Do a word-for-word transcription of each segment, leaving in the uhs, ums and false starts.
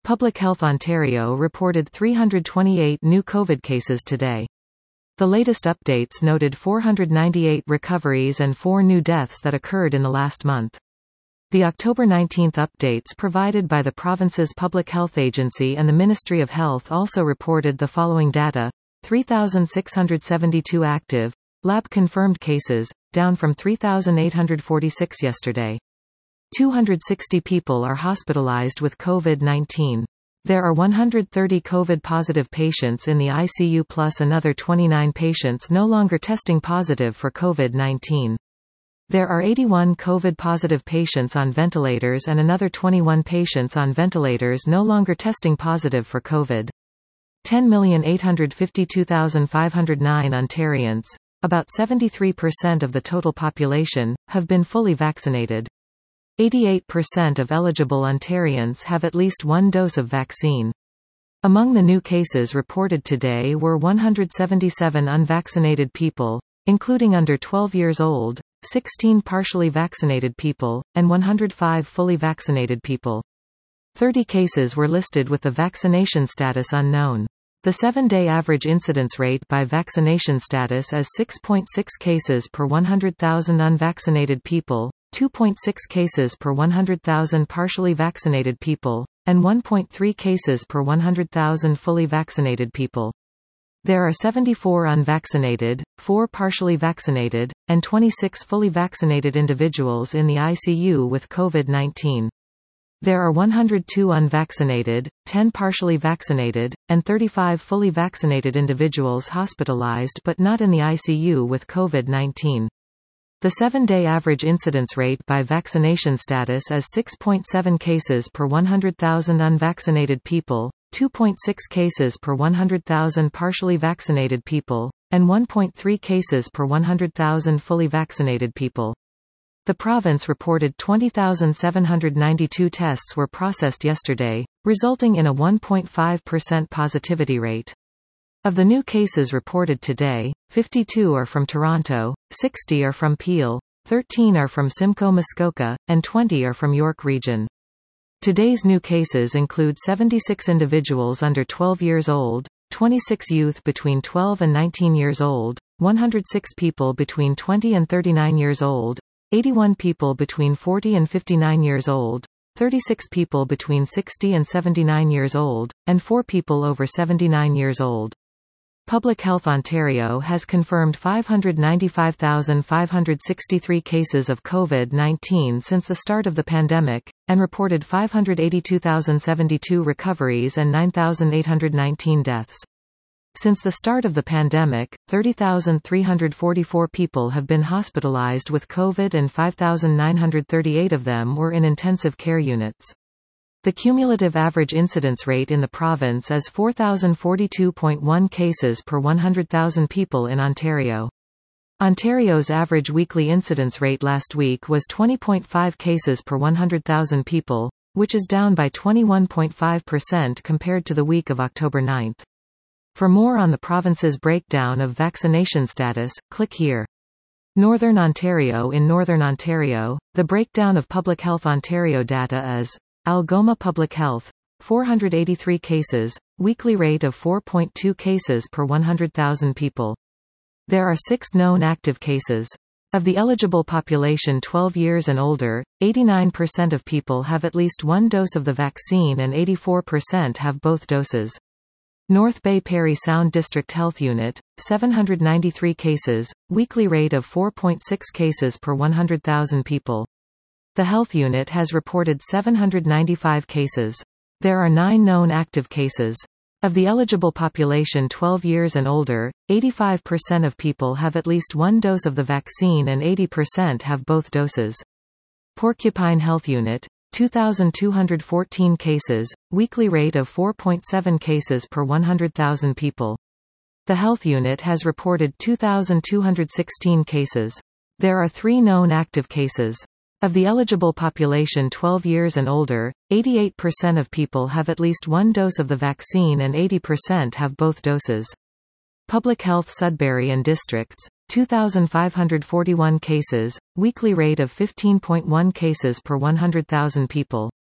Public Health Ontario reported three hundred twenty-eight new COVID cases today. The latest updates noted four hundred ninety-eight recoveries and four new deaths that occurred in the last month. The October nineteenth updates provided by the province's Public Health Agency and the Ministry of Health also reported the following data: three thousand six hundred seventy-two active, lab-confirmed cases, down from three thousand eight hundred forty-six yesterday. two hundred sixty people are hospitalized with COVID nineteen. There are one hundred thirty COVID-positive patients in the I C U plus another twenty-nine patients no longer testing positive for COVID nineteen. There are eighty-one COVID-positive patients on ventilators and another twenty-one patients on ventilators no longer testing positive for COVID. ten million eight hundred fifty-two thousand five hundred nine Ontarians, about seventy-three percent of the total population, have been fully vaccinated. eighty-eight percent of eligible Ontarians have at least one dose of vaccine. Among the new cases reported today were one hundred seventy-seven unvaccinated people, including under twelve years old, sixteen partially vaccinated people, and one hundred five fully vaccinated people. thirty cases were listed with the vaccination status unknown. The seven-day average incidence rate by vaccination status is six point six cases per one hundred thousand unvaccinated people, two point six cases per one hundred thousand partially vaccinated people, and one point three cases per one hundred thousand fully vaccinated people. There are seventy-four unvaccinated, four partially vaccinated, and twenty-six fully vaccinated individuals in the I C U with COVID nineteen. There are one hundred two unvaccinated, ten partially vaccinated, and thirty-five fully vaccinated individuals hospitalized but not in the I C U with COVID nineteen. The seven-day average incidence rate by vaccination status is six point seven cases per one hundred thousand unvaccinated people, two point six cases per one hundred thousand partially vaccinated people, and one point three cases per one hundred thousand fully vaccinated people. The province reported twenty thousand seven hundred ninety-two tests were processed yesterday, resulting in a one point five percent positivity rate. Of the new cases reported today, fifty-two are from Toronto, sixty are from Peel, thirteen are from Simcoe Muskoka, and twenty are from York Region. Today's new cases include seventy-six individuals under twelve years old, twenty-six youth between twelve and nineteen years old, one hundred six people between twenty and thirty-nine years old, eighty-one people between forty and fifty-nine years old, thirty-six people between sixty and seventy-nine years old, and four people over seventy-nine years old. Public Health Ontario has confirmed five hundred ninety-five thousand five hundred sixty-three cases of COVID nineteen since the start of the pandemic, and reported five hundred eighty-two thousand seventy-two recoveries and nine thousand eight hundred nineteen deaths. Since the start of the pandemic, thirty thousand three hundred forty-four people have been hospitalized with COVID and five thousand nine hundred thirty-eight of them were in intensive care units. The cumulative average incidence rate in the province is four thousand forty-two point one cases per one hundred thousand people in Ontario. Ontario's average weekly incidence rate last week was twenty point five cases per one hundred thousand people, which is down by twenty-one point five percent compared to the week of October ninth. For more on the province's breakdown of vaccination status, click here. Northern Ontario. In Northern Ontario, the breakdown of Public Health Ontario data is: Algoma Public Health, four hundred eighty-three cases, weekly rate of four point two cases per one hundred thousand people. There are six known active cases. Of the eligible population twelve years and older, eighty-nine percent of people have at least one dose of the vaccine and eighty-four percent have both doses. North Bay Parry Sound District Health Unit, seven hundred ninety-three cases, weekly rate of four point six cases per one hundred thousand people. The health unit has reported seven hundred ninety-five cases. There are nine known active cases. Of the eligible population twelve years and older, eighty-five percent of people have at least one dose of the vaccine and eighty percent have both doses. Porcupine Health Unit, two thousand two hundred fourteen cases, weekly rate of four point seven cases per one hundred thousand people. The health unit has reported two thousand two hundred sixteen cases. There are three known active cases. Of the eligible population twelve years and older, eighty-eight percent of people have at least one dose of the vaccine and eighty percent have both doses. Public Health Sudbury and Districts, two thousand five hundred forty-one cases, weekly rate of fifteen point one cases per one hundred thousand people.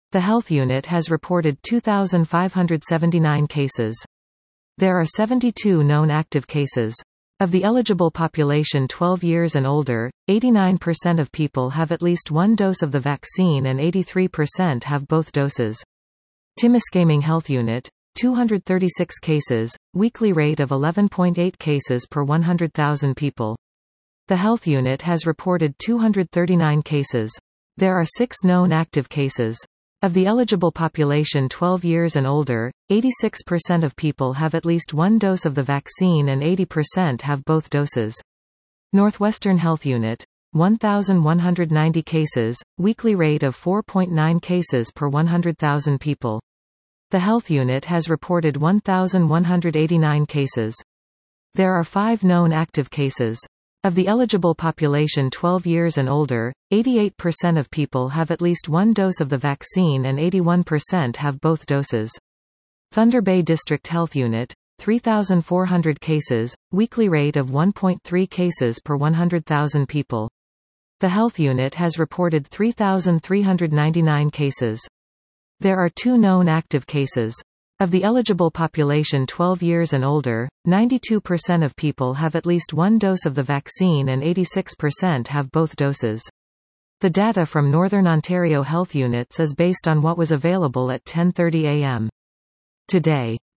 The Health Unit has reported two thousand five hundred seventy-nine cases. There are seventy-two known active cases. Of the eligible population twelve years and older, eighty-nine percent of people have at least one dose of the vaccine and eighty-three percent have both doses. Timiskaming Health Unit, two hundred thirty-six cases, weekly rate of eleven point eight cases per one hundred thousand people. The Health Unit has reported two hundred thirty-nine cases. There are six known active cases. Of the eligible population twelve years and older, eighty-six percent of people have at least one dose of the vaccine and eighty percent have both doses. Northwestern Health Unit, one thousand one hundred ninety cases, weekly rate of four point nine cases per one hundred thousand people. The Health Unit has reported one thousand one hundred eighty-nine cases. There are five known active cases. Of the eligible population twelve years and older, eighty-eight percent of people have at least one dose of the vaccine and eighty-one percent have both doses. Thunder Bay District Health Unit, three thousand four hundred cases, weekly rate of one point three cases per one hundred thousand people. The Health Unit has reported three thousand three hundred ninety-nine cases. There are two known active cases. Of the eligible population twelve years and older, ninety-two percent of people have at least one dose of the vaccine and eighty-six percent have both doses. The data from Northern Ontario Health Units is based on what was available at ten thirty a m today.